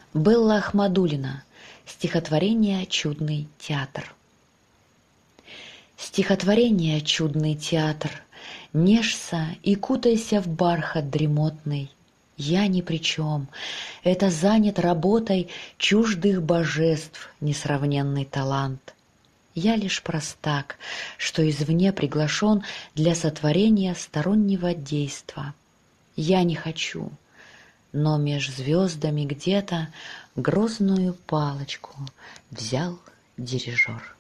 Белла Ахмадуллина. Стихотворение «Чудный театр». Стихотворение «Чудный театр». Нежься и кутайся в бархат дремотный. Я ни при чем, это занят работой чуждых божеств несравненный талант. Я лишь простак, что извне приглашен для сотворения стороннего действа. Я не хочу, но меж звездами где-то грозную палочку взял дирижер.